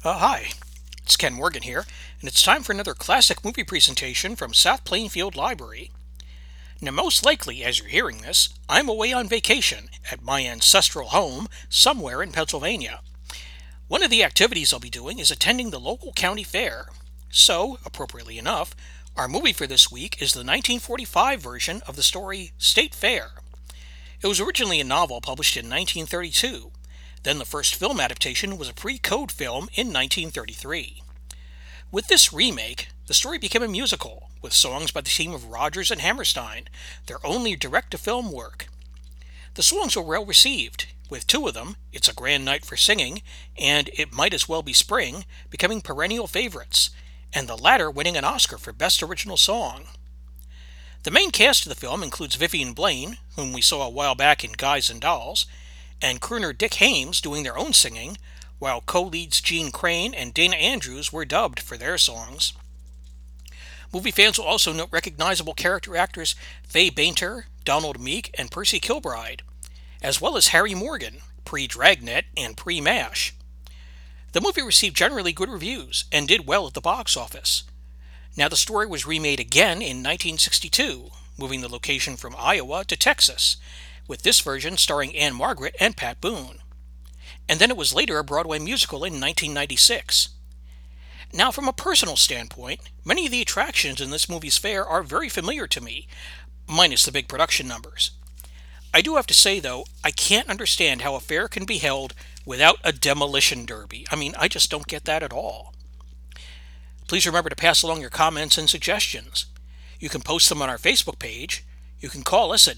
Hi, it's Ken Morgan here, and it's time for another classic movie presentation from South Plainfield Library. Now, most likely, as you're hearing this, I'm away on vacation at my ancestral home somewhere in Pennsylvania. One of the activities I'll be doing is attending the local county fair. So, appropriately enough, our movie for this week is the 1945 version of the story State Fair. It was originally a novel published in 1932. Then the first film adaptation was a pre-code film in 1933. With this remake, the story became a musical, with songs by the team of Rodgers and Hammerstein, their only direct-to-film work. The songs were well received, with two of them, It's a Grand Night for Singing and It Might As Well Be Spring, becoming perennial favorites, and the latter winning an Oscar for Best Original Song. The main cast of the film includes Vivian Blaine, whom we saw a while back in Guys and Dolls, and crooner Dick Haymes doing their own singing, while co-leads Gene Crane and Dana Andrews were dubbed for their songs. Movie fans will also note recognizable character actors Fay Bainter, Donald Meek, and Percy Kilbride, as well as Harry Morgan, pre-Dragnet and pre-MASH. The movie received generally good reviews and did well at the box office. Now, the story was remade again in 1962, moving the location from Iowa to Texas, with this version starring Anne Margaret and Pat Boone. And then it was later a Broadway musical in 1996. Now, from a personal standpoint, many of the attractions in this movie's fair are very familiar to me, minus the big production numbers. I do have to say, though, I can't understand how a fair can be held without a demolition derby. I just don't get that at all. Please remember to pass along your comments and suggestions. You can post them on our Facebook page. You can call us at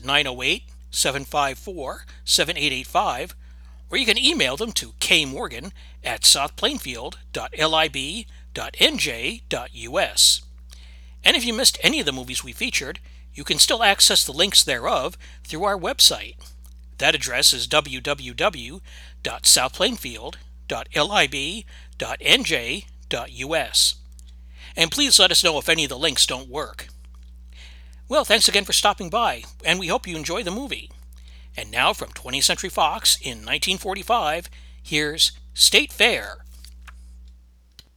908-754-7885, or you can email them to kmorgan@southplainfield.lib.nj.us. And if you missed any of the movies we featured, you can still access the links thereof through our website. That address is www.southplainfield.lib.nj.us. And please let us know if any of the links don't work. Well, thanks again for stopping by, and we hope you enjoy the movie. And now from 20th Century Fox in 1945, here's State Fair